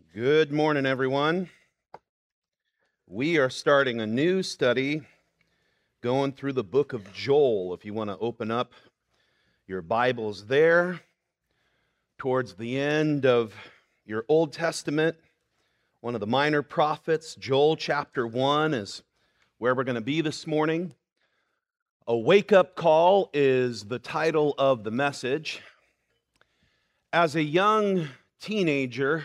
Good morning, everyone. We are starting a new study going through the book of Joel. If you want to open up your Bibles there, towards the end of your Old Testament, one of the minor prophets, Joel chapter 1 is where we're going to be this morning. A wake-up call is the title of the message. As a young teenager,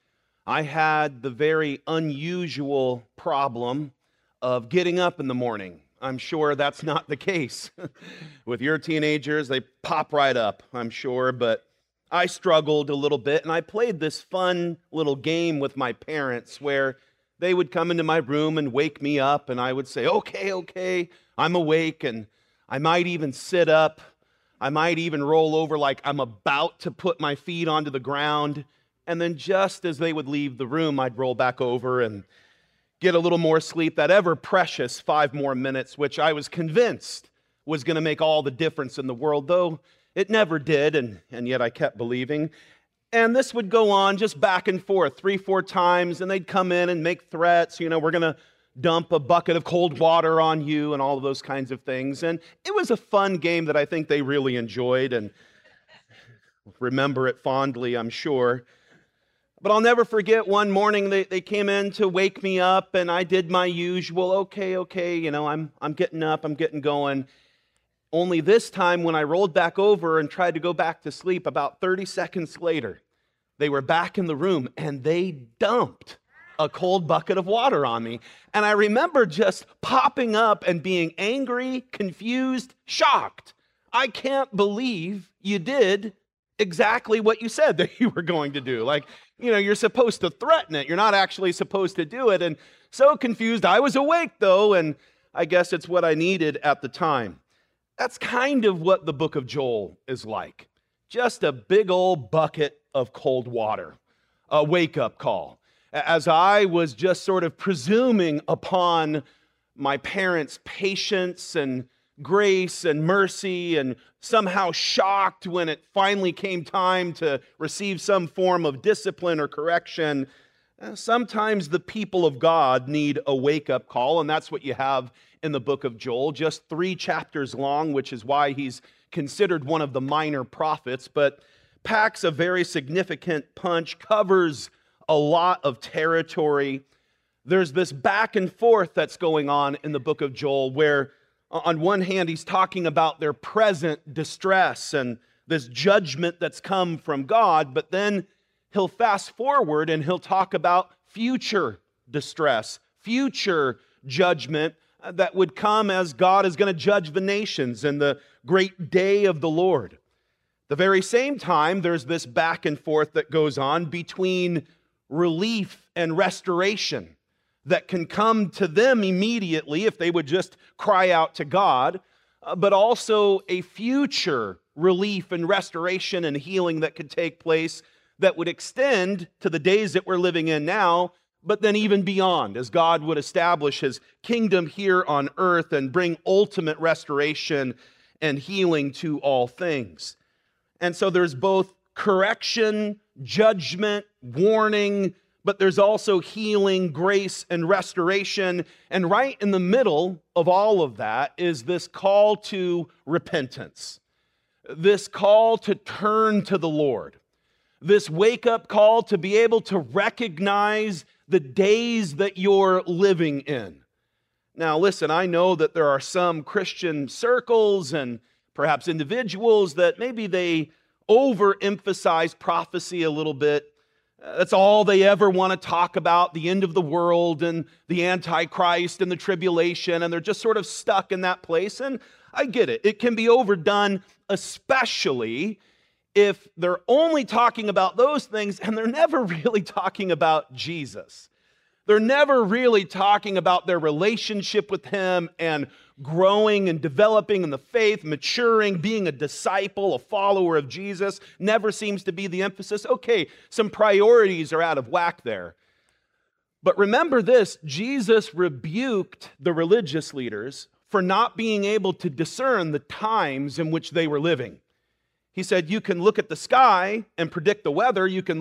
I had the very unusual problem of getting up in the morning. I'm sure that's not the case with your teenagers. They pop right up, I'm sure, but I struggled a little bit, and I played this fun little game with my parents where they would come into my room and wake me up, and I would say, okay, I'm awake, and I might even sit up. I might even roll over like I'm about to put my feet onto the ground. And then just as they would leave the room, I'd roll back over and get a little more sleep, that ever precious 5 more minutes, which I was convinced was going to make all the difference in the world, though it never did, and yet I kept believing. And this would go on just back and forth 3-4 times, and they'd come in and make threats. We're going to dump a bucket of cold water on you and all of those kinds of things. And it was a fun game that I think they really enjoyed and remember it fondly, I'm sure. But I'll never forget one morning they came in to wake me up, and I did my usual, okay, I'm getting up, I'm getting going. Only this time when I rolled back over and tried to go back to sleep, about 30 seconds later, they were back in the room and they dumped a cold bucket of water on me. And I remember just popping up and being angry, confused, shocked. I can't believe you did exactly what you said that you were going to do. You're supposed to threaten it. You're not actually supposed to do it. And so confused. I was awake, though, and I guess it's what I needed at the time. That's kind of what the book of Joel is like. Just a big old bucket of cold water, a wake-up call. As I was just sort of presuming upon my parents' patience and grace and mercy, and somehow shocked when it finally came time to receive some form of discipline or correction. Sometimes the people of God need a wake-up call, and that's what you have in the book of Joel, just 3 chapters long, which is why he's considered one of the minor prophets, but packs a very significant punch, covers a lot of territory. There's this back and forth that's going on in the book of Joel where on one hand, he's talking about their present distress and this judgment that's come from God, but then he'll fast forward and he'll talk about future distress, future judgment that would come as God is going to judge the nations in the great day of the Lord. The very same time, there's this back and forth that goes on between relief and restoration that can come to them immediately if they would just cry out to God, but also a future relief and restoration and healing that could take place that would extend to the days that we're living in now, but then even beyond, as God would establish his kingdom here on earth and bring ultimate restoration and healing to all things. And so there's both correction, judgment, warning, but there's also healing, grace, and restoration. And right in the middle of all of that is this call to repentance, this call to turn to the Lord, this wake-up call to be able to recognize the days that you're living in. Now, listen, I know that there are some Christian circles and perhaps individuals that maybe they overemphasize prophecy a little bit. That's all they ever want to talk about, the end of the world and the Antichrist and the tribulation, and they're just sort of stuck in that place. And I get it. It can be overdone, especially if they're only talking about those things and they're never really talking about Jesus. They're never really talking about their relationship with him and growing and developing in the faith, maturing, being a disciple, a follower of Jesus. Never seems to be the emphasis. Okay, some priorities are out of whack there. But remember this, Jesus rebuked the religious leaders for not being able to discern the times in which they were living. He said, you can look at the sky and predict the weather. You can look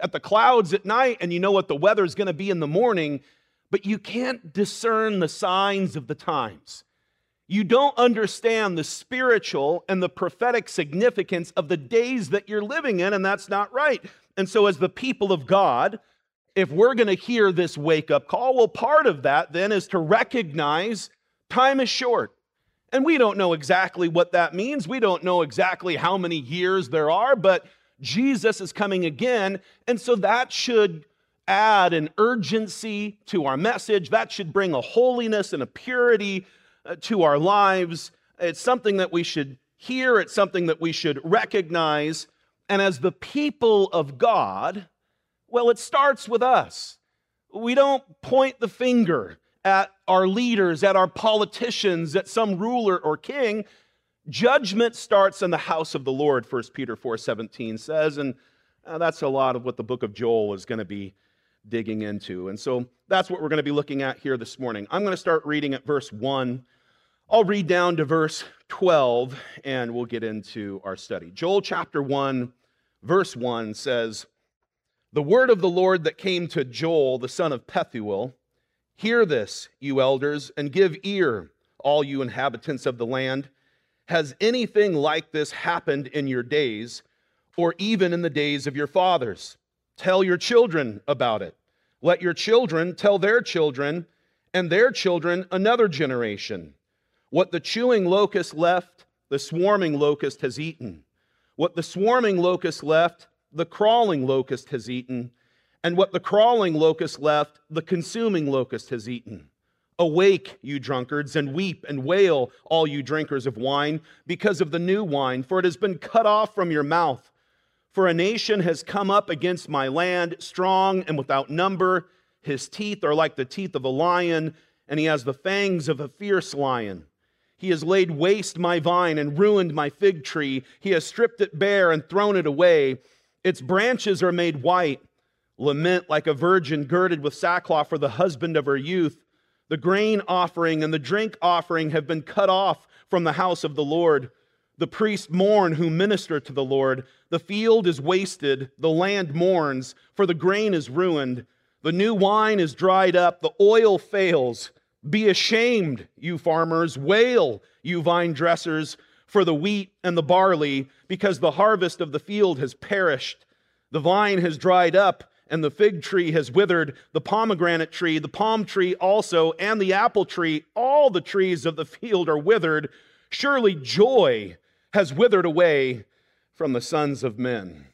at the clouds at night and you know what the weather's going to be in the morning, but you can't discern the signs of the times. You don't understand the spiritual and the prophetic significance of the days that you're living in, and that's not right. And so as the people of God, if we're going to hear this wake-up call, well, part of that then is to recognize time is short. And we don't know exactly what that means. We don't know exactly how many years there are, but Jesus is coming again, and so that should add an urgency to our message. That should bring a holiness and a purity to our lives. It's something that we should hear. It's something that we should recognize. And as the people of God, well, it starts with us. We don't point the finger at our leaders, at our politicians, at some ruler or king. Judgment starts in the house of the Lord, 1 Peter 4:17 says, and that's a lot of what the book of Joel is going to be digging into. And so that's what we're going to be looking at here this morning. I'm going to start reading at verse 1. I'll read down to verse 12, and we'll get into our study. Joel chapter 1, verse 1 says, "The word of the Lord that came to Joel, the son of Pethuel, hear this, you elders, and give ear, all you inhabitants of the land. Has anything like this happened in your days, or even in the days of your fathers? Tell your children about it. Let your children tell their children, and their children another generation. What the chewing locust left, the swarming locust has eaten. What the swarming locust left, the crawling locust has eaten. And what the crawling locust left, the consuming locust has eaten. Awake, you drunkards, and weep and wail, all you drinkers of wine, because of the new wine, for it has been cut off from your mouth. For a nation has come up against my land, strong and without number. His teeth are like the teeth of a lion, and he has the fangs of a fierce lion. He has laid waste my vine and ruined my fig tree. He has stripped it bare and thrown it away. Its branches are made white. Lament like a virgin girded with sackcloth for the husband of her youth. The grain offering and the drink offering have been cut off from the house of the Lord. The priests mourn who minister to the Lord. The field is wasted, the land mourns, for the grain is ruined. The new wine is dried up, the oil fails. Be ashamed, you farmers. Wail, you vine dressers, for the wheat and the barley, because the harvest of the field has perished. The vine has dried up, and the fig tree has withered, the pomegranate tree, the palm tree also, and the apple tree. All the trees of the field are withered. Surely joy has withered away from the sons of men."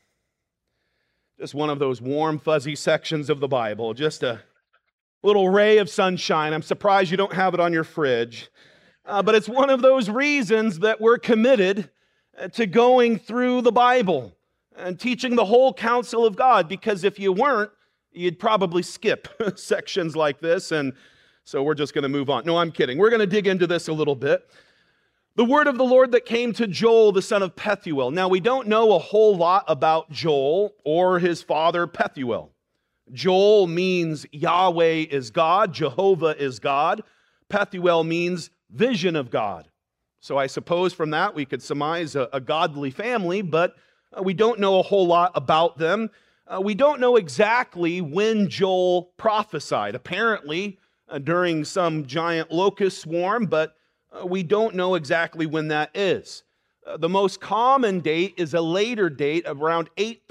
Just one of those warm, fuzzy sections of the Bible. Just a little ray of sunshine. I'm surprised you don't have it on your fridge. But it's one of those reasons that we're committed to going through the Bible and teaching the whole counsel of God, because if you weren't, you'd probably skip sections like this, and so we're just going to move on. No, I'm kidding. We're going to dig into this a little bit. The word of the Lord that came to Joel, the son of Pethuel. Now, we don't know a whole lot about Joel or his father Pethuel. Joel means Yahweh is God, Jehovah is God. Pethuel means vision of God. So I suppose from that we could surmise a godly family, but we don't know a whole lot about them. We don't know exactly when Joel prophesied. Apparently during some giant locust swarm, but we don't know exactly when that is. The most common date is a later date of around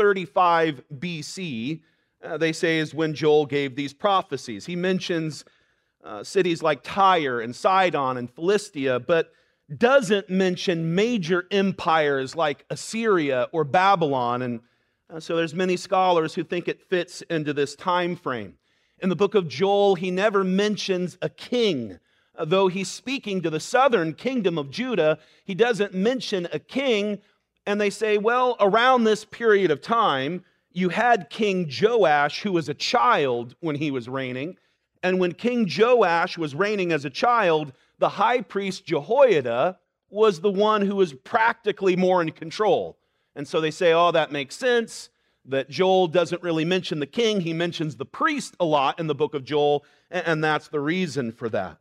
835 BC. They say is when Joel gave these prophecies. He mentions cities like Tyre and Sidon and Philistia, but doesn't mention major empires like Assyria or Babylon. And so there's many scholars who think it fits into this time frame. In the book of Joel, he never mentions a king. Though he's speaking to the southern kingdom of Judah, he doesn't mention a king. And they say, well, around this period of time, you had King Joash, who was a child when he was reigning. And when King Joash was reigning as a child, the high priest Jehoiada was the one who was practically more in control. And so they say, oh, that makes sense, that Joel doesn't really mention the king. He mentions the priest a lot in the book of Joel, and that's the reason for that.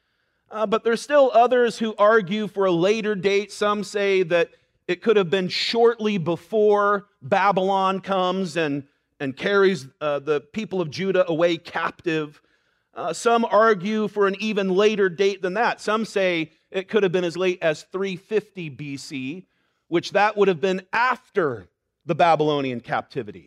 But there's still others who argue for a later date. Some say that it could have been shortly before Babylon comes and and carries the people of Judah away captive. Some argue for an even later date than that. Some say it could have been as late as 350 BC, which that would have been after the Babylonian captivity.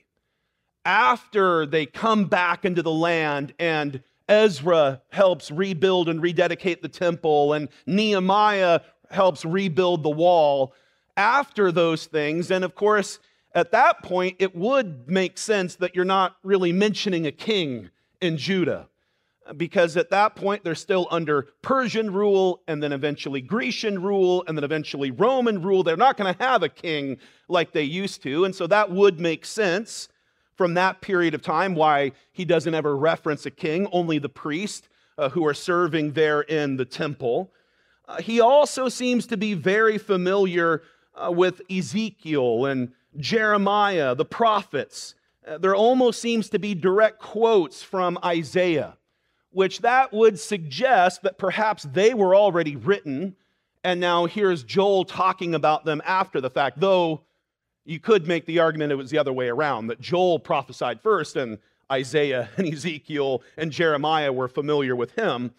After they come back into the land and Ezra helps rebuild and rededicate the temple and Nehemiah helps rebuild the wall. After those things, and of course, at that point, it would make sense that you're not really mentioning a king in Judah, because at that point, they're still under Persian rule, and then eventually Grecian rule, and then eventually Roman rule. They're not going to have a king like they used to, and so that would make sense from that period of time why he doesn't ever reference a king, only the priest who are serving there in the temple. He also seems to be very familiar with Ezekiel and Jeremiah, the prophets. There almost seems to be direct quotes from Isaiah, which that would suggest that perhaps they were already written, and now here's Joel talking about them after the fact, though you could make the argument it was the other way around, that Joel prophesied first, and Isaiah and Ezekiel and Jeremiah were familiar with him.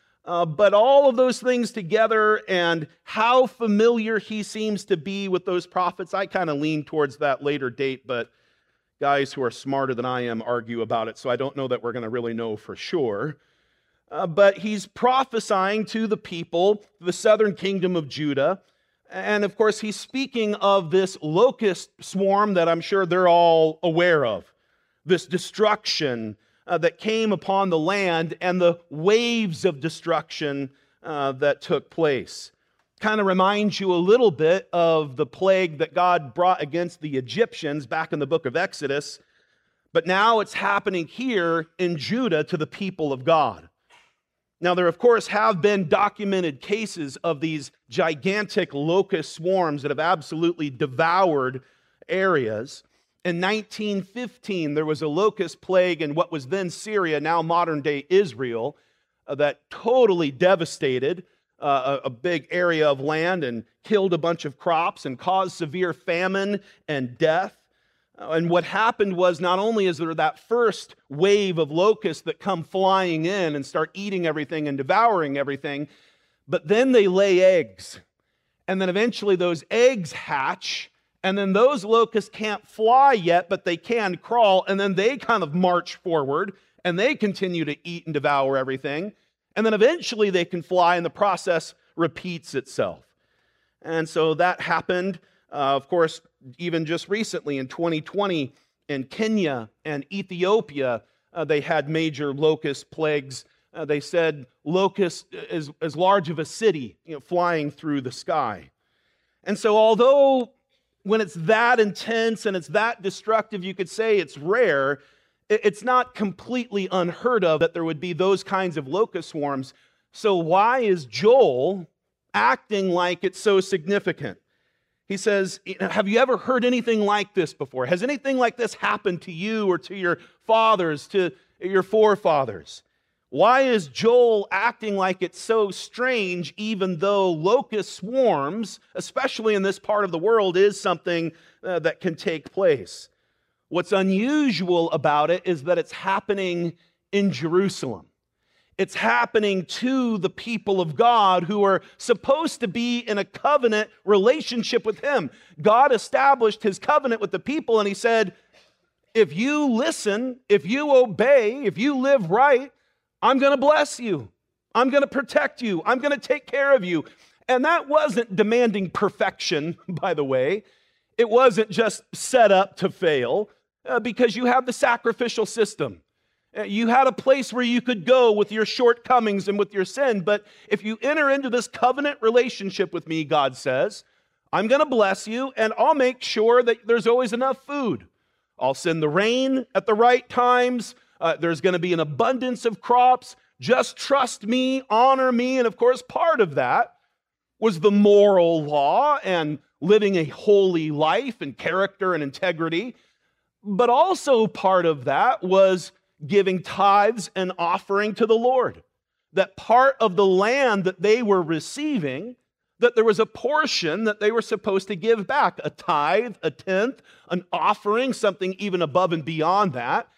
But all of those things together and how familiar he seems to be with those prophets, I kind of lean towards that later date, but guys who are smarter than I am argue about it, so I don't know that we're going to really know for sure. But he's prophesying to the people, the southern kingdom of Judah, and of course he's speaking of this locust swarm that I'm sure they're all aware of, this destruction that came upon the land and the waves of destruction that took place. Kind of reminds you a little bit of the plague that God brought against the Egyptians back in the book of Exodus, but now it's happening here in Judah to the people of God. Now, there, of course, have been documented cases of these gigantic locust swarms that have absolutely devoured areas. In 1915, there was a locust plague in what was then Syria, now modern-day Israel, that totally devastated a big area of land and killed a bunch of crops and caused severe famine and death. And what happened was not only is there that first wave of locusts that come flying in and start eating everything and devouring everything, but then they lay eggs. And then eventually those eggs hatch, and then those locusts can't fly yet, but they can crawl, and then they kind of march forward, and they continue to eat and devour everything. And then eventually they can fly, and the process repeats itself. And so that happened, of course, even just recently in 2020 in Kenya and Ethiopia, they had major locust plagues. They said locusts as large of a city, flying through the sky. And so although when it's that intense and it's that destructive, you could say it's rare, it's not completely unheard of that there would be those kinds of locust swarms. So why is Joel acting like it's so significant? He says, have you ever heard anything like this before? Has anything like this happened to you or to your fathers, to your forefathers? Why is Joel acting like it's so strange, even though locust swarms, especially in this part of the world, is something that can take place? What's unusual about it is that it's happening in Jerusalem. It's happening to the people of God who are supposed to be in a covenant relationship with Him. God established His covenant with the people, and He said, if you listen, if you obey, if you live right, I'm going to bless you. I'm going to protect you. I'm going to take care of you. And that wasn't demanding perfection, by the way. It wasn't just set up to fail, because you have the sacrificial system. You had a place where you could go with your shortcomings and with your sin. But if you enter into this covenant relationship with me, God says, I'm going to bless you, and I'll make sure that there's always enough food. I'll send the rain at the right times. There's going to be an abundance of crops. Just trust me, honor me. And of course, part of that was the moral law and living a holy life and character and integrity. But also part of that was giving tithes and offering to the Lord. That part of the land that they were receiving, that there was a portion that they were supposed to give back, a tithe, a tenth, an offering, something even above and beyond that,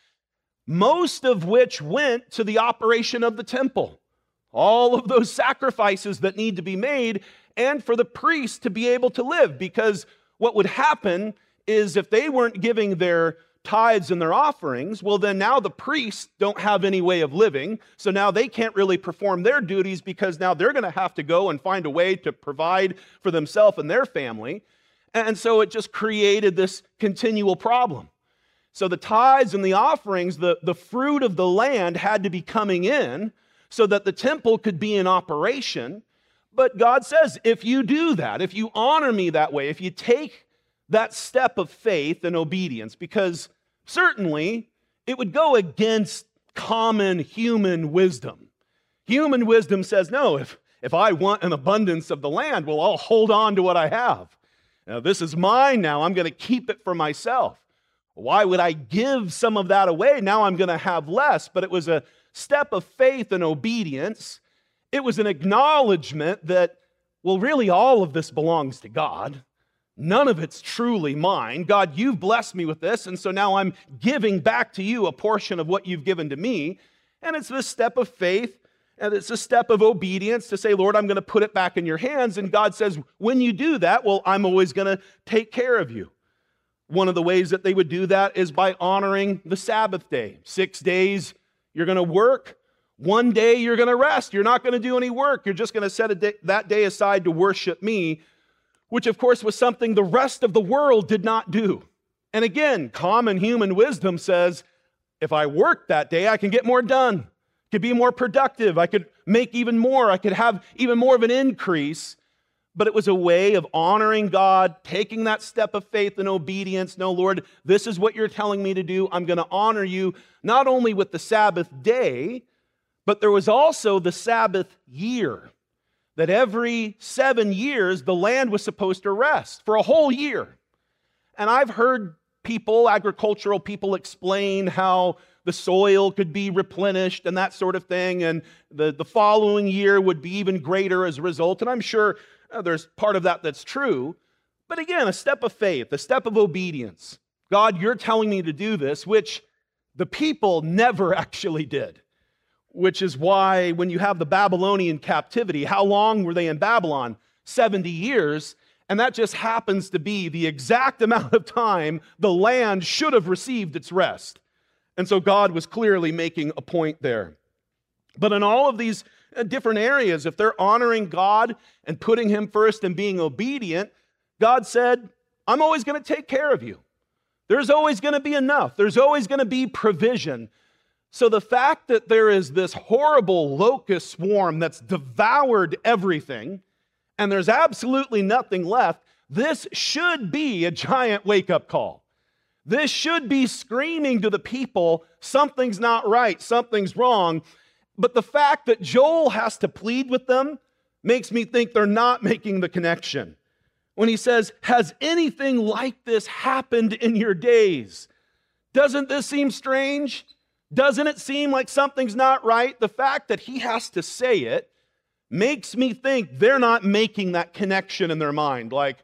most of which went to the operation of the temple. All of those sacrifices that need to be made, and for the priests to be able to live, because what would happen is if they weren't giving their tithes and their offerings, well, then now the priests don't have any way of living, so now they can't really perform their duties, because now they're going to have to go and find a way to provide for themselves and their family. And so it just created this continual problem. So the tithes and the offerings, the fruit of the land had to be coming in so that the temple could be in operation. But God says, if you do that, if you honor me that way, if you take that step of faith and obedience, because certainly it would go against common human wisdom. Human wisdom says, no, if I want an abundance of the land, well, I'll hold on to what I have. Now, this is mine now. I'm going to keep it for myself. Why would I give some of that away? Now I'm going to have less. But it was a step of faith and obedience. It was an acknowledgement that, well, really all of this belongs to God. None of it's truly mine. God, you've blessed me with this, and so now I'm giving back to you a portion of what you've given to me. And it's this step of faith, and it's a step of obedience to say, Lord, I'm going to put it back in your hands. And God says, when you do that, well, I'm always going to take care of you. One of the ways that they would do that is by honoring the Sabbath day. 6 days you're going to work. 1 day you're going to rest. You're not going to do any work. You're just going to set that day aside to worship me, which of course was something the rest of the world did not do. And again, common human wisdom says, if I work that day, I can get more done. I could be more productive. I could make even more. I could have even more of an increase. But it was a way of honoring God, taking that step of faith and obedience. No, Lord, this is what you're telling me to do. I'm going to honor you not only with the Sabbath day, but there was also the Sabbath year. That every 7 years, the land was supposed to rest for a whole year. And I've heard people, agricultural people, explain how the soil could be replenished and that sort of thing, and the following year would be even greater as a result. And I'm sure there's part of that that's true. But again, a step of faith, a step of obedience. God, you're telling me to do this, which the people never actually did. Which is why when you have the Babylonian captivity, how long were they in Babylon? 70 years. And that just happens to be the exact amount of time the land should have received its rest. And so God was clearly making a point there. But in all of these different areas, if they're honoring God and putting him first and being obedient, God said, I'm always going to take care of you. There's always going to be enough. There's always going to be provision. So the fact that there is this horrible locust swarm that's devoured everything, and there's absolutely nothing left, this should be a giant wake-up call. This should be screaming to the people, something's not right, something's wrong. But the fact that Joel has to plead with them makes me think they're not making the connection. When he says, has anything like this happened in your days? Doesn't this seem strange? Doesn't it seem like something's not right? The fact that he has to say it makes me think they're not making that connection in their mind. Like,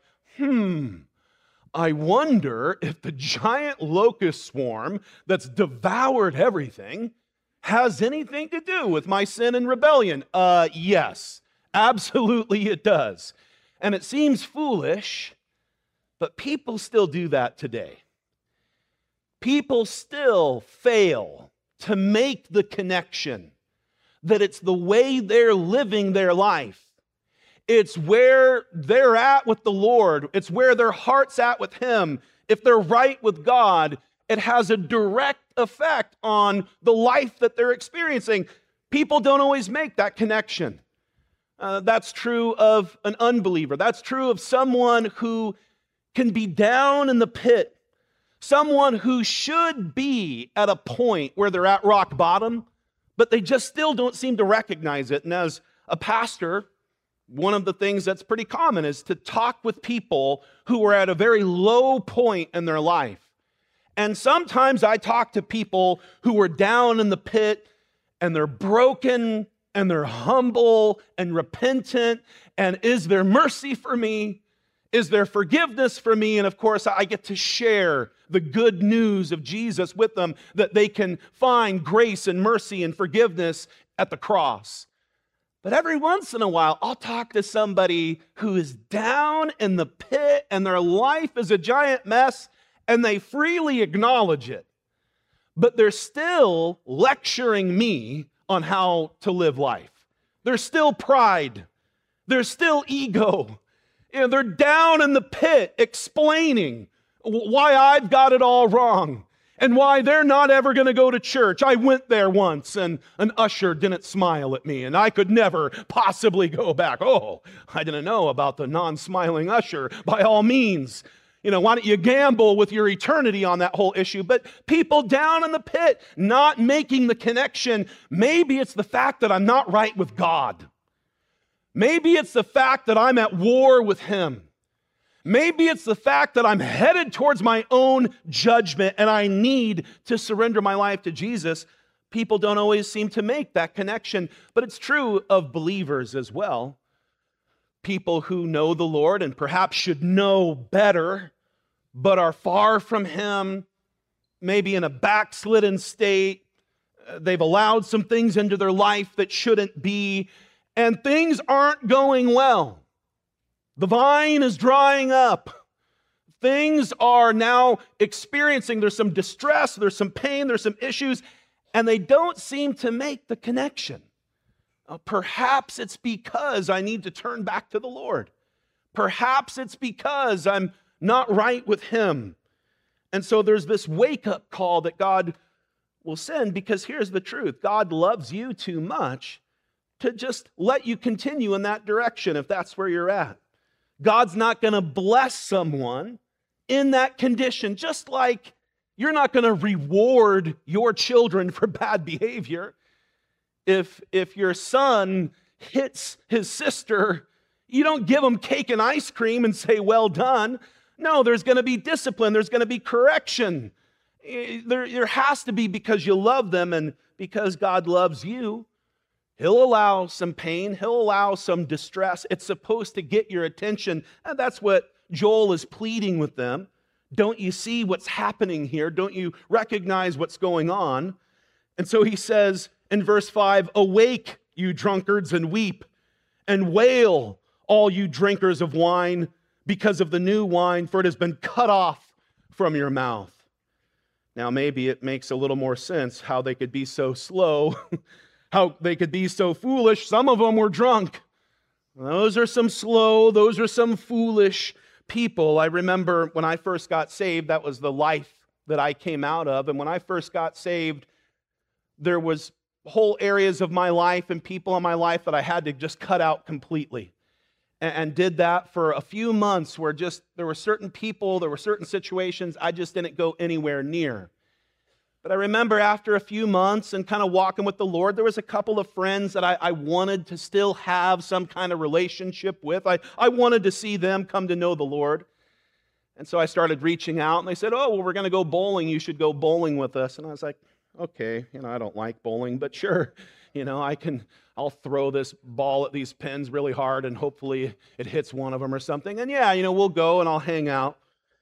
I wonder if the giant locust swarm that's devoured everything has anything to do with my sin and rebellion. Yes, absolutely it does. And it seems foolish, but people still do that today. People still fail to make the connection that it's the way they're living their life. It's where they're at with the Lord. It's where their heart's at with him. If they're right with God, it has a direct effect on the life that they're experiencing. People don't always make that connection. That's true of an unbeliever. That's true of someone who can be down in the pit. Someone who should be at a point where they're at rock bottom, but they just still don't seem to recognize it. And as a pastor, one of the things that's pretty common is to talk with people who are at a very low point in their life. And sometimes I talk to people who are down in the pit and they're broken and they're humble and repentant, and is there mercy for me? Is there forgiveness for me? And of course, I get to share the good news of Jesus with them, that they can find grace and mercy and forgiveness at the cross. But every once in a while, I'll talk to somebody who is down in the pit and their life is a giant mess, and they freely acknowledge it. But they're still lecturing me on how to live life. There's still pride. There's still ego. They're down in the pit explaining why I've got it all wrong and why they're not ever going to go to church. I went there once and an usher didn't smile at me and I could never possibly go back. Oh, I didn't know about the non-smiling usher. By all means, why don't you gamble with your eternity on that whole issue? But people down in the pit not making the connection. Maybe it's the fact that I'm not right with God. Maybe it's the fact that I'm at war with Him. Maybe it's the fact that I'm headed towards my own judgment and I need to surrender my life to Jesus. People don't always seem to make that connection, but it's true of believers as well. People who know the Lord and perhaps should know better, but are far from Him, maybe in a backslidden state. They've allowed some things into their life that shouldn't be, and things aren't going well. The vine is drying up. Things are now experiencing, there's some distress, there's some pain, there's some issues, and they don't seem to make the connection. Perhaps it's because I need to turn back to the Lord. Perhaps it's because I'm not right with Him. And so there's this wake-up call that God will send, because here's the truth. God loves you too much to just let you continue in that direction if that's where you're at. God's not going to bless someone in that condition, just like you're not going to reward your children for bad behavior. If your son hits his sister, you don't give him cake and ice cream and say, well done. No, there's going to be discipline. There's going to be correction. There has to be, because you love them and because God loves you. He'll allow some pain. He'll allow some distress. It's supposed to get your attention. And that's what Joel is pleading with them. Don't you see what's happening here? Don't you recognize what's going on? And so he says in verse 5, awake, you drunkards, and weep, and wail, all you drinkers of wine, because of the new wine, for it has been cut off from your mouth. Now, maybe it makes a little more sense how they could be so slow, how they could be so foolish. Some of them were drunk. Those are some slow, those are some foolish people. I remember when I first got saved, that was the life that I came out of. And when I first got saved, there was whole areas of my life and people in my life that I had to just cut out completely. And did that for a few months where just there were certain people, there were certain situations I just didn't go anywhere near. But I remember after a few months and kind of walking with the Lord, there was a couple of friends that I wanted to still have some kind of relationship with. I wanted to see them come to know the Lord. And so I started reaching out, and they said, oh, well, we're going to go bowling. You should go bowling with us. And I was like, okay, I don't like bowling, but sure, I'll throw this ball at these pins really hard, and hopefully it hits one of them or something. And yeah, we'll go and I'll hang out.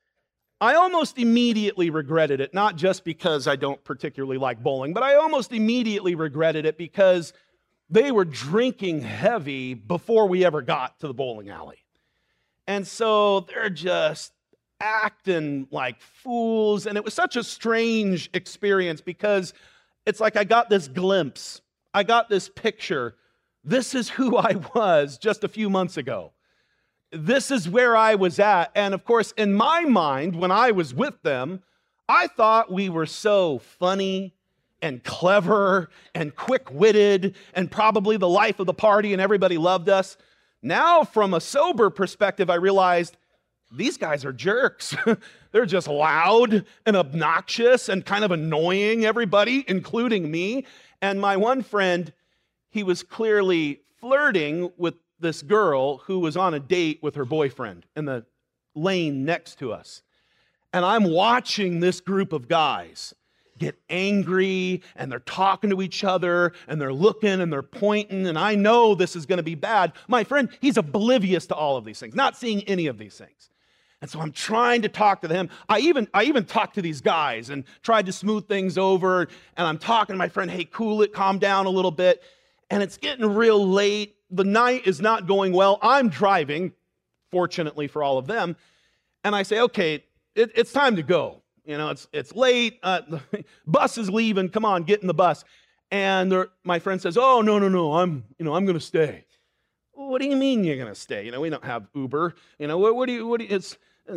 I almost immediately regretted it, not just because I don't particularly like bowling, but I almost immediately regretted it because they were drinking heavy before we ever got to the bowling alley. And so they're just acting like fools. And it was such a strange experience because it's like I got this glimpse. I got this picture. This is who I was just a few months ago. This is where I was at. And of course, in my mind, when I was with them, I thought we were so funny and clever and quick-witted and probably the life of the party and everybody loved us. Now, from a sober perspective, I realized these guys are jerks. They're just loud and obnoxious and kind of annoying everybody, including me. And my one friend, he was clearly flirting with this girl who was on a date with her boyfriend in the lane next to us. And I'm watching this group of guys. get angry, and they're talking to each other, and they're looking, and they're pointing, and I know this is going to be bad. My friend, he's oblivious to all of these things, not seeing any of these things. And so I'm trying to talk to him. I even talked to these guys and tried to smooth things over. And I'm talking to my friend, hey, cool it, calm down a little bit. And it's getting real late. The night is not going well. I'm driving, fortunately for all of them. And I say, okay, it's time to go. You know, it's late. The bus is leaving. Come on, get in the bus. And my friend says, oh, no, I'm going to stay. What do you mean you're going to stay? We don't have Uber. What do you, it's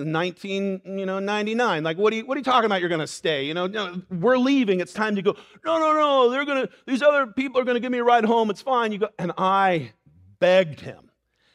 1999. Like, what are you talking about? You're going to stay? No, we're leaving. It's time to go. No. These other people are going to give me a ride home. It's fine. You go. And I begged him.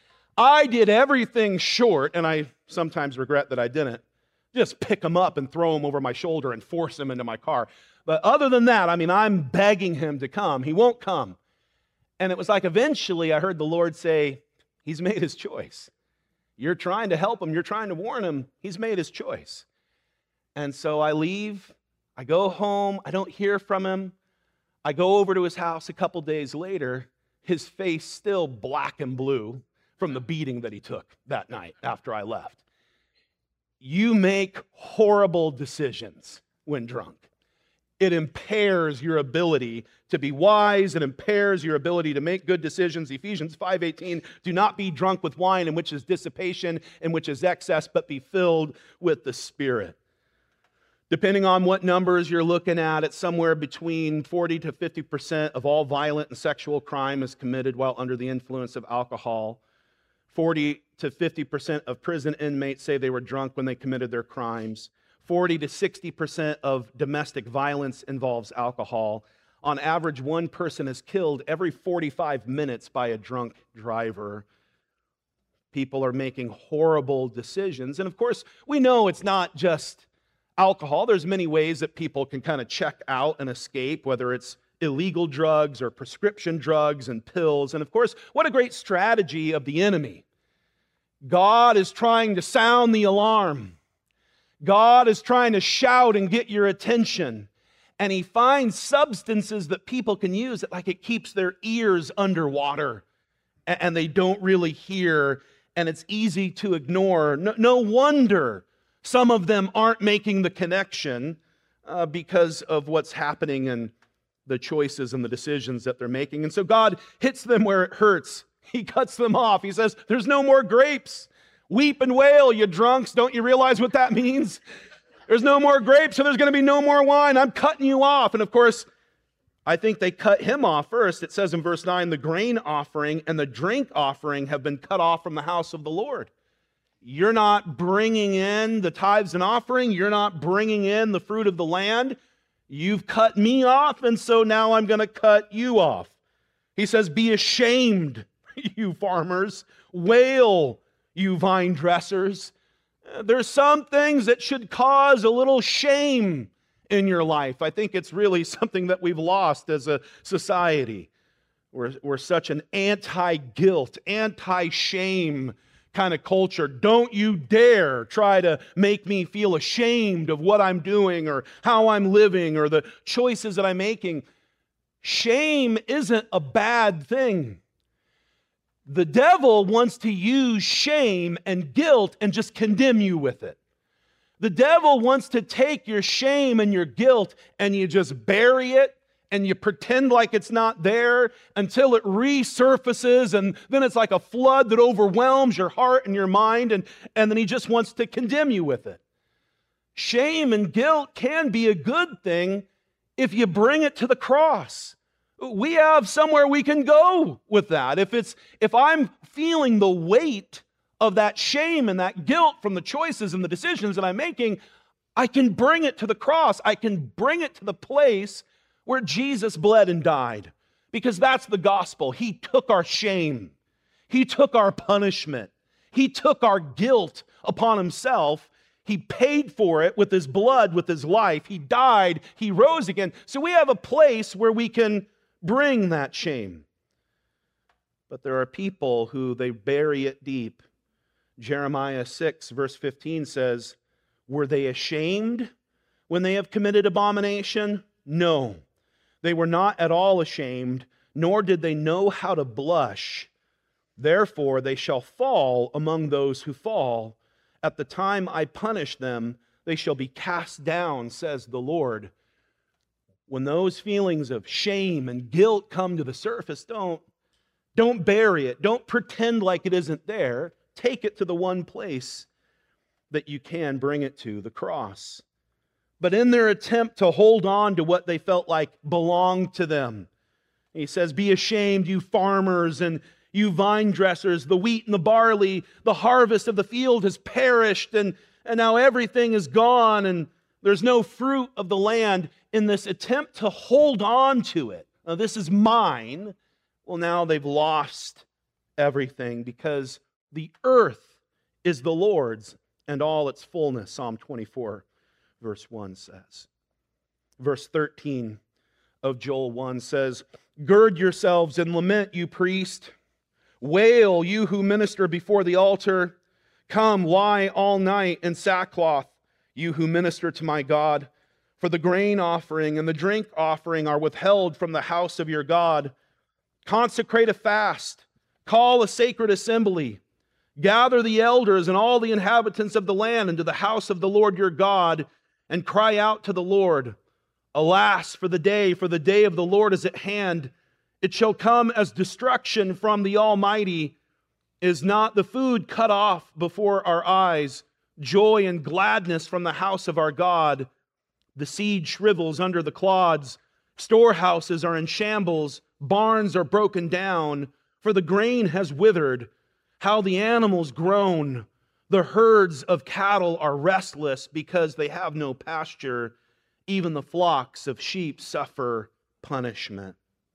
I did everything short, and I sometimes regret that I didn't. Just pick him up and throw him over my shoulder and force him into my car. But other than that, I'm begging him to come. He won't come. And it was like eventually I heard the Lord say, he's made his choice. You're trying to help him. You're trying to warn him. He's made his choice. And so I leave. I go home. I don't hear from him. I go over to his house a couple days later. His face still black and blue from the beating that he took that night after I left. You make horrible decisions when drunk. It impairs your ability to be wise. It impairs your ability to make good decisions. Ephesians 5:18, do not be drunk with wine, in which is dissipation, in which is excess, but be filled with the Spirit. Depending on what numbers you're looking at, it's somewhere between 40 to 50% of all violent and sexual crime is committed while under the influence of alcohol. 40 to 50% of prison inmates say they were drunk when they committed their crimes. 40 to 60% of domestic violence involves alcohol. On average, one person is killed every 45 minutes by a drunk driver. People are making horrible decisions. And of course, we know it's not just alcohol. There's many ways that people can kind of check out and escape, whether it's illegal drugs or prescription drugs and pills. And of course, what a great strategy of the enemy. God is trying to sound the alarm. God is trying to shout and get your attention. And he finds substances that people can use that, like, it keeps their ears underwater and they don't really hear, and it's easy to ignore. No wonder some of them aren't making the connection because of what's happening and the choices and the decisions that they're making. And so God hits them where it hurts. He cuts them off. He says, there's no more grapes. Weep and wail, you drunks. Don't you realize what that means? There's no more grapes, so there's going to be no more wine. I'm cutting you off. And of course, I think they cut him off first. It says in verse 9, the grain offering and the drink offering have been cut off from the house of the Lord. You're not bringing in the tithes and offering. You're not bringing in the fruit of the land. You've cut me off, and so now I'm going to cut you off. He says, be ashamed, you farmers. Wail, you vine dressers. There's some things that should cause a little shame in your life. I think it's really something that we've lost as a society. We're such an anti-guilt, anti-shame kind of culture. Don't you dare try to make me feel ashamed of what I'm doing or how I'm living or the choices that I'm making. Shame isn't a bad thing. The devil wants to use shame and guilt and just condemn you with it. The devil wants to take your shame and your guilt and you just bury it and you pretend like it's not there until it resurfaces, and then it's like a flood that overwhelms your heart and your mind, and then he just wants to condemn you with it. Shame and guilt can be a good thing if you bring it to the cross. We have somewhere we can go with that. If I'm feeling the weight of that shame and that guilt from the choices and the decisions that I'm making, I can bring it to the cross. I can bring it to the place where Jesus bled and died, because that's the gospel. He took our shame. He took our punishment. He took our guilt upon himself. He paid for it with his blood, with his life. He died. He rose again. So we have a place where we can bring that shame. But there are people who they bury it deep. Jeremiah 6, verse 15 says, were they ashamed when they have committed abomination? No, they were not at all ashamed, nor did they know how to blush. Therefore they shall fall among those who fall. At the time I punish them, they shall be cast down, says the Lord. When those feelings of shame and guilt come to the surface, don't bury it. Don't pretend like it isn't there. Take it to the one place that you can bring it to, the cross. But in their attempt to hold on to what they felt like belonged to them, he says, be ashamed, you farmers and you vine dressers, the wheat and the barley, the harvest of the field has perished, and now everything is gone, and there's no fruit of the land. In this attempt to hold on to it, now this is mine, well, now they've lost everything, because the earth is the Lord's and all its fullness, Psalm 24, verse 1 says. Verse 13 of Joel 1 says, gird yourselves and lament, you priest. Wail, you who minister before the altar. Come, lie all night in sackcloth, you who minister to my God. For the grain offering and the drink offering are withheld from the house of your God. Consecrate a fast. Call a sacred assembly. Gather the elders and all the inhabitants of the land into the house of the Lord your God, and cry out to the Lord. Alas, for the day of the Lord is at hand. It shall come as destruction from the Almighty. Is not the food cut off before our eyes, joy and gladness from the house of our God? The seed shrivels under the clods. Storehouses are in shambles. Barns are broken down, for the grain has withered. How the animals groan. The herds of cattle are restless because they have no pasture. Even the flocks of sheep suffer punishment.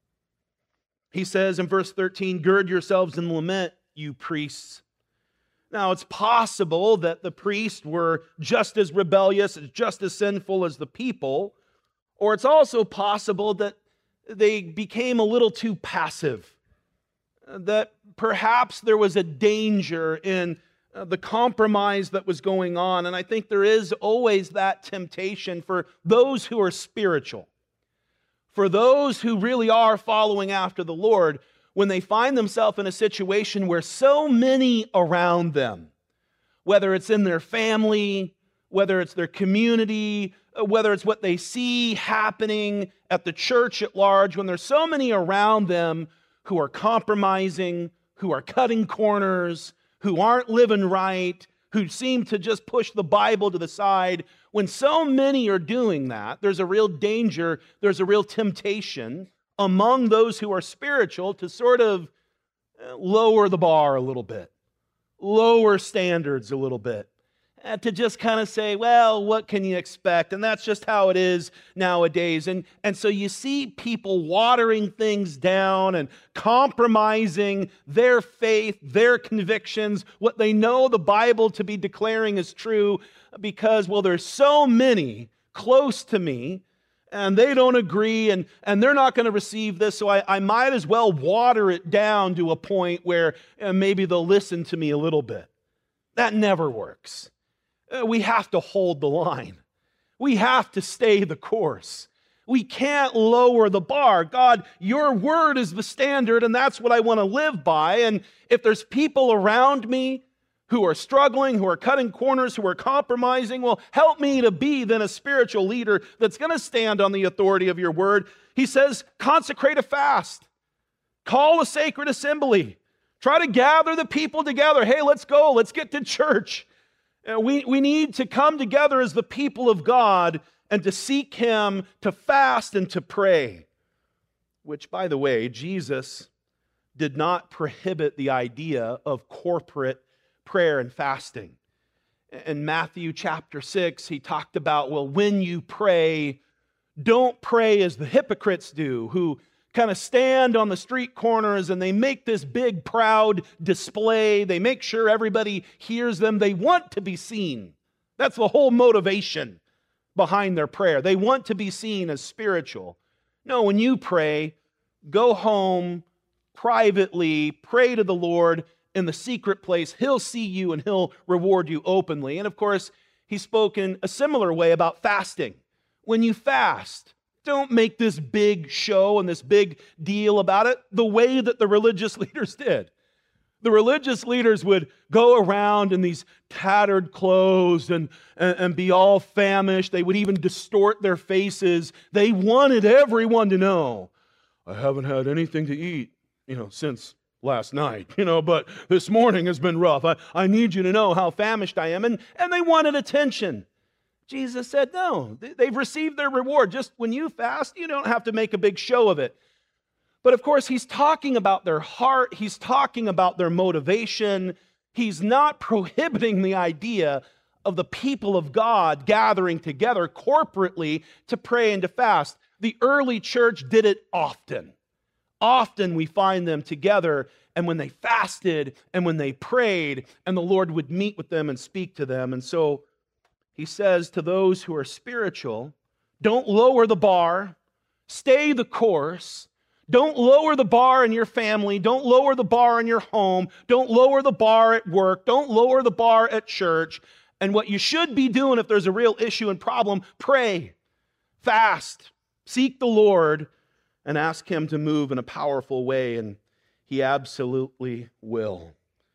He says in verse 13, gird yourselves and lament, you priests. Now, it's possible that the priests were just as rebellious, just as sinful as the people, or it's also possible that they became a little too passive, that perhaps there was a danger in the compromise that was going on. And I think there is always that temptation for those who are spiritual, for those who really are following after the Lord, when they find themselves in a situation where so many around them, whether it's in their family, whether it's their community, whether it's what they see happening at the church at large, when there's so many around them who are compromising, who are cutting corners, who aren't living right, who seem to just push the Bible to the side, when so many are doing that, there's a real danger, there's a real temptation among those who are spiritual to sort of lower the bar a little bit, lower standards a little bit, to just kind of say, well, what can you expect? And that's just how it is nowadays. And so you see people watering things down and compromising their faith, their convictions, what they know the Bible to be declaring is true, because, well, there's so many close to me, and they don't agree, and they're not going to receive this, so I might as well water it down to a point where maybe they'll listen to me a little bit. That never works. We have to hold the line. We have to stay the course. We can't lower the bar. God, your word is the standard, and that's what I want to live by. And if there's people around me who are struggling, who are cutting corners, who are compromising, well, help me to be then a spiritual leader that's going to stand on the authority of your word. He says, consecrate a fast. Call a sacred assembly. Try to gather the people together. Hey, let's go. Let's get to church. We need to come together as the people of God and to seek Him, to fast and to pray. Which, by the way, Jesus did not prohibit the idea of corporate prayer and fasting. In Matthew chapter 6, He talked about, well, when you pray, don't pray as the hypocrites do, who kind of stand on the street corners and they make this big proud display. They make sure everybody hears them. They want to be seen. That's the whole motivation behind their prayer. They want to be seen as spiritual. No, when you pray, go home privately, pray to the Lord in the secret place. He'll see you and He'll reward you openly. And of course, He spoke in a similar way about fasting. when you fast, don't make this big show and this big deal about it the way that the religious leaders did. The religious leaders would go around in these tattered clothes and be all famished. They would even distort their faces. They wanted everyone to know, I haven't had anything to eat, since last night, but this morning has been rough. I need you to know how famished I am. And they wanted attention. Jesus said, no, they've received their reward. Just when you fast, you don't have to make a big show of it. But of course, he's talking about their heart. He's talking about their motivation. He's not prohibiting the idea of the people of God gathering together corporately to pray and to fast. The early church did it often. Often we find them together, and when they fasted and when they prayed, and the Lord would meet with them and speak to them. And so he says to those who are spiritual, don't lower the bar, stay the course. Don't lower the bar in your family. Don't lower the bar in your home. Don't lower the bar at work. Don't lower the bar at church. And what you should be doing if there's a real issue and problem, pray, fast, seek the Lord, and ask Him to move in a powerful way, and He absolutely will.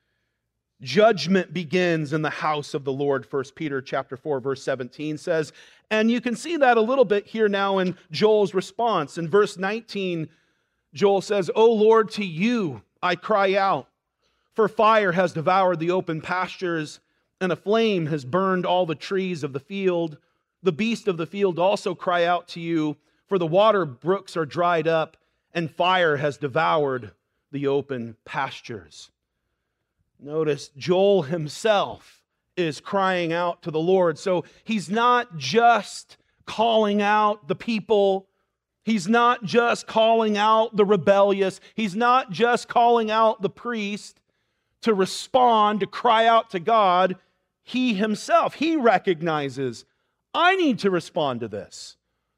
Judgment begins in the house of the Lord, 1 Peter chapter 4, verse 17 says, and you can see that a little bit here now in Joel's response. In verse 19, Joel says, O Lord, to you I cry out, for fire has devoured the open pastures, and a flame has burned all the trees of the field. The beasts of the field also cry out to you, for the water brooks are dried up, and fire has devoured the open pastures. Notice Joel himself is crying out to the Lord. So he's not just calling out the people. He's not just calling out the rebellious. He's not just calling out the priest to respond, to cry out to God. He himself, he recognizes, I need to respond to this.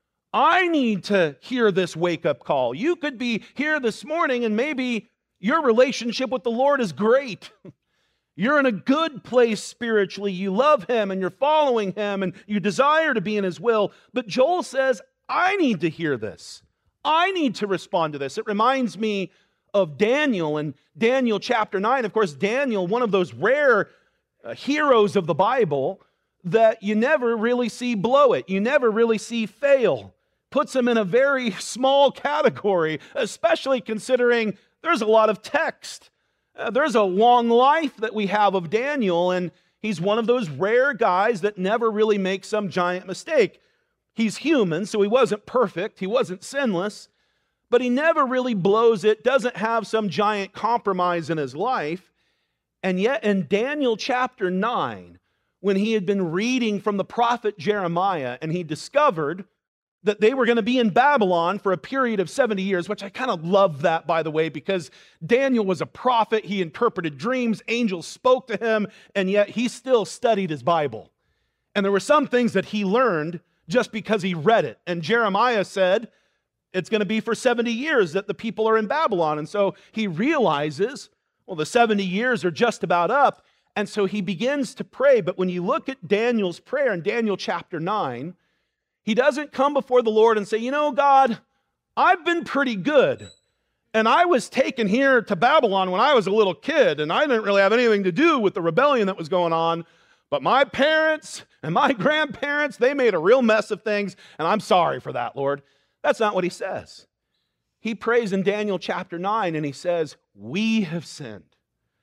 I need to hear this wake-up call. You could be here this morning and maybe your relationship with the Lord is great. You're in a good place spiritually. You love Him and you're following Him and you desire to be in His will. But Joel says, I need to hear this. I need to respond to this. It reminds me of Daniel in Daniel chapter 9. Of course, Daniel, one of those rare heroes of the Bible that you never really see blow it. You never really see fail. Puts him in a very small category, especially considering there's a lot of text. There's a long life that we have of Daniel, and he's one of those rare guys that never really makes some giant mistake. He's human, so he wasn't perfect. He wasn't sinless, but he never really blows it, doesn't have some giant compromise in his life. And yet in Daniel chapter 9, when he had been reading from the prophet Jeremiah, and he discovered that they were going to be in Babylon for a period of 70 years, which I kind of love that, by the way, because Daniel was a prophet. He interpreted dreams. Angels spoke to him, and yet he still studied his Bible. And there were some things that he learned just because he read it. And Jeremiah said, it's going to be for 70 years that the people are in Babylon. And so he realizes, well, the 70 years are just about up. And so he begins to pray. But when you look at Daniel's prayer in Daniel chapter 9, he doesn't come before the Lord and say, you know, God, I've been pretty good. And I was taken here to Babylon when I was a little kid, and I didn't really have anything to do with the rebellion that was going on. But my parents and my grandparents, they made a real mess of things, and I'm sorry for that, Lord. That's not what he says. He prays in Daniel chapter 9, and he says, we have sinned.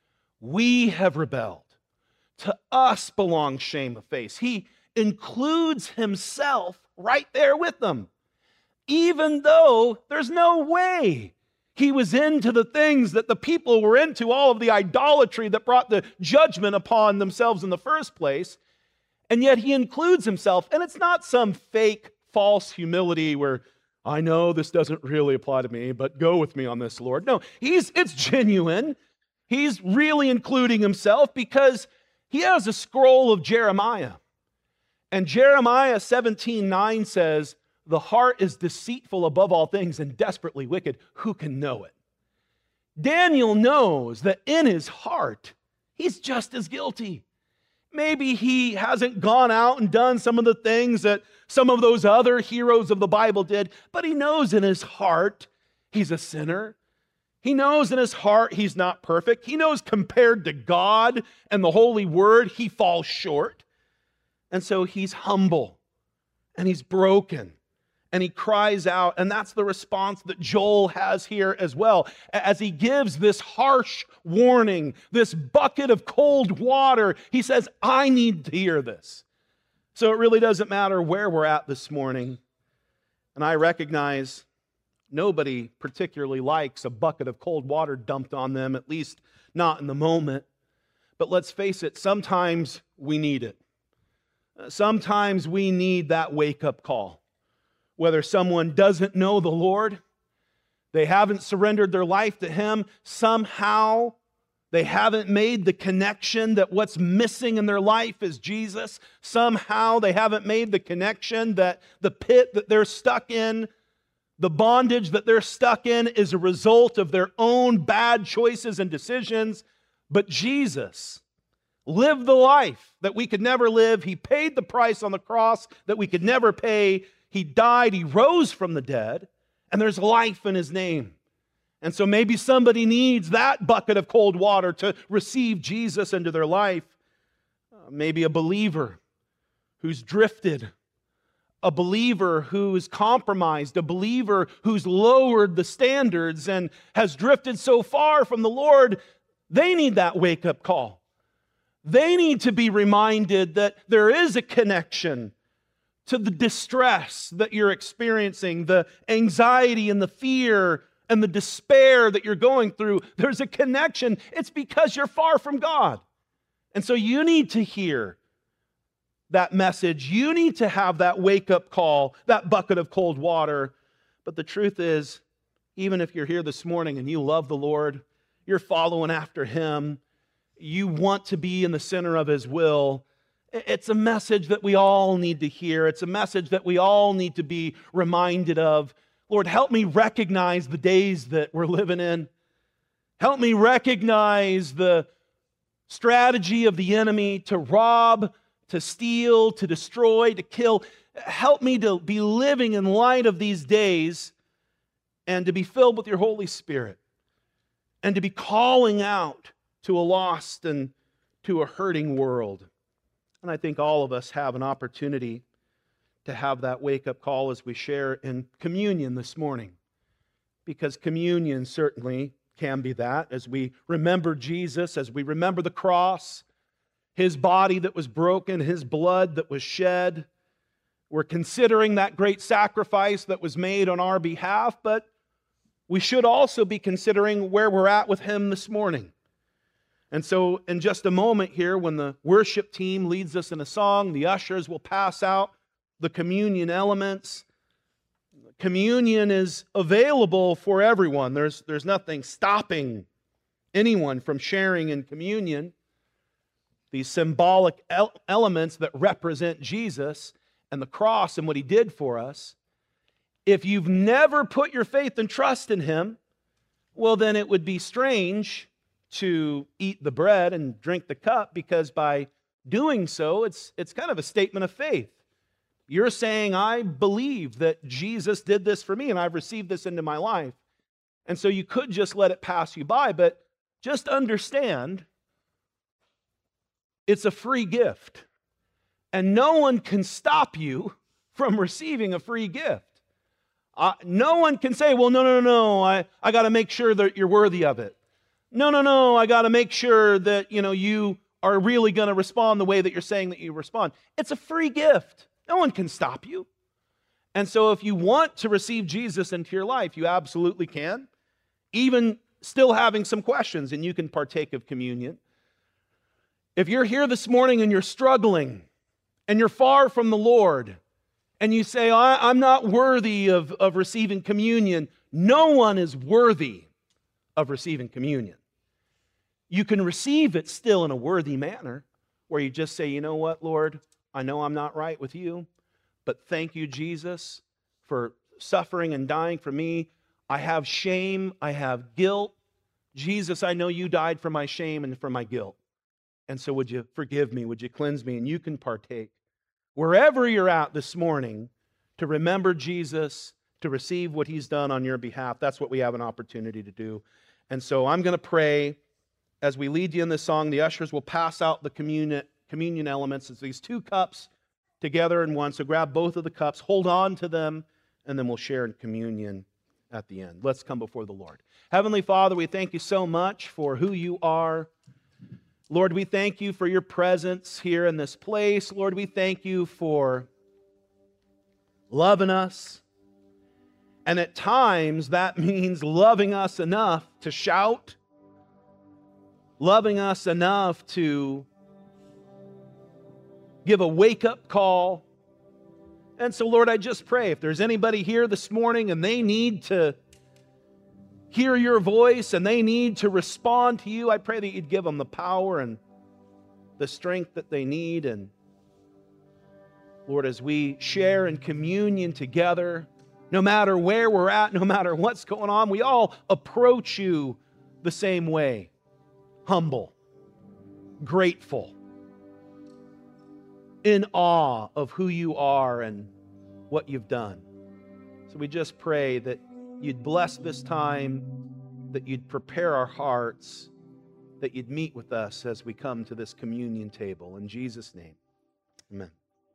We have rebelled. To us belongs shame of face. He includes himself right there with them, even though there's no way he was into the things that the people were into, all of the idolatry that brought the judgment upon themselves in the first place. And yet he includes himself. And it's not some fake, false humility where, I know this doesn't really apply to me, but go with me on this, Lord. No, it's genuine. He's really including himself because he has a scroll of Jeremiah. And Jeremiah 17:9 says, the heart is deceitful above all things and desperately wicked. Who can know it? Daniel knows that in his heart, he's just as guilty. Maybe he hasn't gone out and done some of the things that some of those other heroes of the Bible did, but he knows in his heart he's a sinner. He knows in his heart he's not perfect. He knows compared to God and the Holy Word, he falls short. And so he's humble and he's broken and he cries out. And that's the response that Joel has here as well. As he gives this harsh warning, this bucket of cold water, he says, I need to hear this. So it really doesn't matter where we're at this morning. And I recognize nobody particularly likes a bucket of cold water dumped on them, at least not in the moment. But let's face it, sometimes we need it. Sometimes we need that wake-up call. Whether someone doesn't know the Lord, they haven't surrendered their life to Him, somehow they haven't made the connection that what's missing in their life is Jesus. Somehow they haven't made the connection that the pit that they're stuck in, the bondage that they're stuck in, is a result of their own bad choices and decisions. But Jesus lived the life that we could never live. He paid the price on the cross that we could never pay. He died, He rose from the dead, and there's life in His name. And so maybe somebody needs that bucket of cold water to receive Jesus into their life. Maybe a believer who's drifted, a believer who's compromised, a believer who's lowered the standards and has drifted so far from the Lord. They need that wake-up call. They need to be reminded that there is a connection to the distress that you're experiencing, the anxiety and the fear and the despair that you're going through. There's a connection. It's because you're far from God. And so you need to hear that message. You need to have that wake-up call, that bucket of cold water. But the truth is, even if you're here this morning and you love the Lord, you're following after Him, you want to be in the center of His will, it's a message that we all need to hear. It's a message that we all need to be reminded of. Lord, help me recognize the days that we're living in. Help me recognize the strategy of the enemy to rob, to steal, to destroy, to kill. Help me to be living in light of these days and to be filled with your Holy Spirit and to be calling out to a lost and to a hurting world. And I think all of us have an opportunity to have that wake-up call as we share in communion this morning. Because communion certainly can be that, as we remember Jesus, as we remember the cross, His body that was broken, His blood that was shed. We're considering that great sacrifice that was made on our behalf, but we should also be considering where we're at with Him this morning. And so in just a moment here, when the worship team leads us in a song, the ushers will pass out the communion elements. Communion is available for everyone. There's nothing stopping anyone from sharing in communion. These symbolic elements that represent Jesus and the cross and what He did for us. If you've never put your faith and trust in Him, well, then it would be strange to eat the bread and drink the cup, because by doing so, it's kind of a statement of faith. You're saying, I believe that Jesus did this for me and I've received this into my life. And so you could just let it pass you by, but just understand it's a free gift. And no one can stop you from receiving a free gift. No one can say, well, no, I got to make sure that you're worthy of it. No, I got to make sure that, you are really going to respond the way that you're saying that you respond. It's a free gift. No one can stop you. And so if you want to receive Jesus into your life, you absolutely can. Even still having some questions, and you can partake of communion. If you're here this morning and you're struggling, and you're far from the Lord, and you say, I'm not worthy of receiving communion, no one is worthy of receiving communion. You can receive it still in a worthy manner, where you just say, you know what, Lord, I know I'm not right with you, but thank you, Jesus, for suffering and dying for me. I have shame, I have guilt. Jesus, I know you died for my shame and for my guilt. And so would you forgive me? Would you cleanse me? And you can partake wherever you're at this morning to remember Jesus, to receive what He's done on your behalf. That's what we have an opportunity to do. And so I'm going to pray as we lead you in this song. The ushers will pass out the communion elements. It's these two cups together in one. So grab both of the cups, hold on to them, and then we'll share in communion at the end. Let's come before the Lord. Heavenly Father, we thank you so much for who you are. Lord, we thank you for your presence here in this place. Lord, we thank you for loving us. And at times that means loving us enough to shout, loving us enough to give a wake-up call. And so, Lord, I just pray if there's anybody here this morning and they need to hear your voice and they need to respond to you, I pray that you'd give them the power and the strength that they need. And Lord, as we share in communion together, no matter where we're at, no matter what's going on, we all approach you the same way. Humble, grateful, in awe of who you are and what you've done. So we just pray that you'd bless this time, that you'd prepare our hearts, that you'd meet with us as we come to this communion table. In Jesus' name, amen.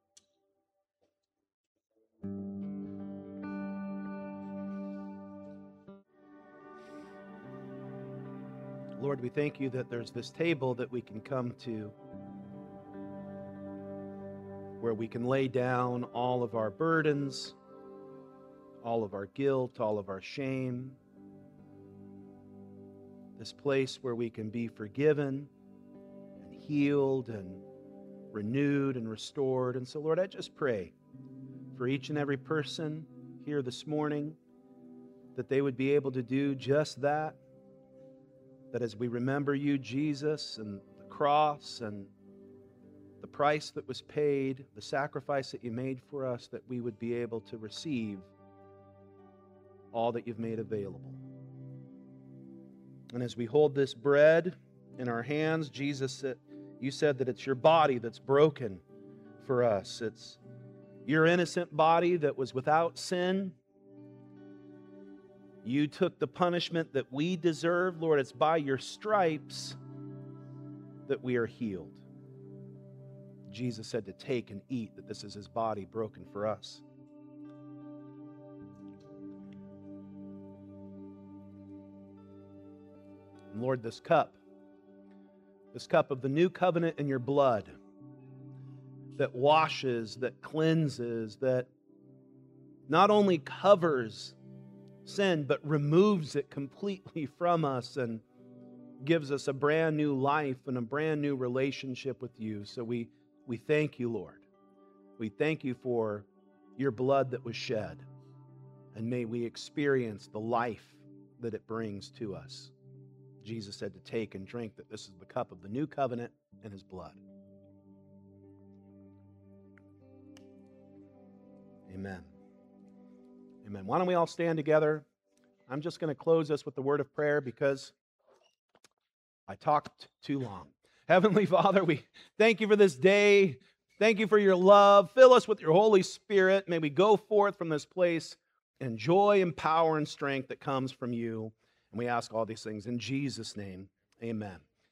Lord, we thank you that there's this table that we can come to where we can lay down all of our burdens, all of our guilt, all of our shame. This place where we can be forgiven and healed and renewed and restored. And so, Lord, I just pray for each and every person here this morning that they would be able to do just that. That as we remember you, Jesus, and the cross and the price that was paid, the sacrifice that you made for us, that we would be able to receive all that you've made available. And as we hold this bread in our hands, Jesus, you said that it's your body that's broken for us. It's your innocent body that was without sin. You took the punishment that we deserve. Lord, it's by your stripes that we are healed. Jesus said to take and eat, that this is his body broken for us. And Lord, this cup of the new covenant in your blood that washes, that cleanses, that not only covers sin, but removes it completely from us and gives us a brand new life and a brand new relationship with you. So we thank you, Lord. We thank you for your blood that was shed. And may we experience the life that it brings to us. Jesus said to take and drink, that this is the cup of the new covenant in his blood. Amen. Amen. Why don't we all stand together? I'm just going to close us with the word of prayer because I talked too long. Heavenly Father, we thank you for this day. Thank you for your love. Fill us with your Holy Spirit. May we go forth from this place in joy and power and strength that comes from you. And we ask all these things in Jesus' name. Amen.